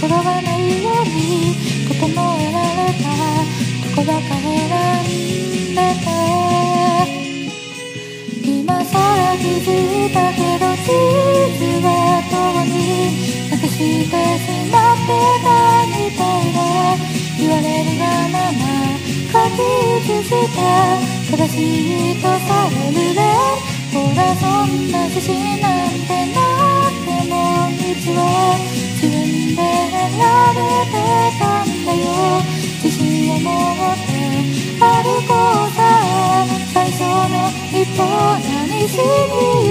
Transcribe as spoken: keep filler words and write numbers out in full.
転ばないように整えられたとこばか選んでて、今さら気づいたけど実は遠になくしてしまってたみたいで、言われるがまま書き写した正しいとされるね。ほらそんな自信なんてなくても道は自分で選べてたんだよ。自信を持って歩こうさ、最初の一歩何しに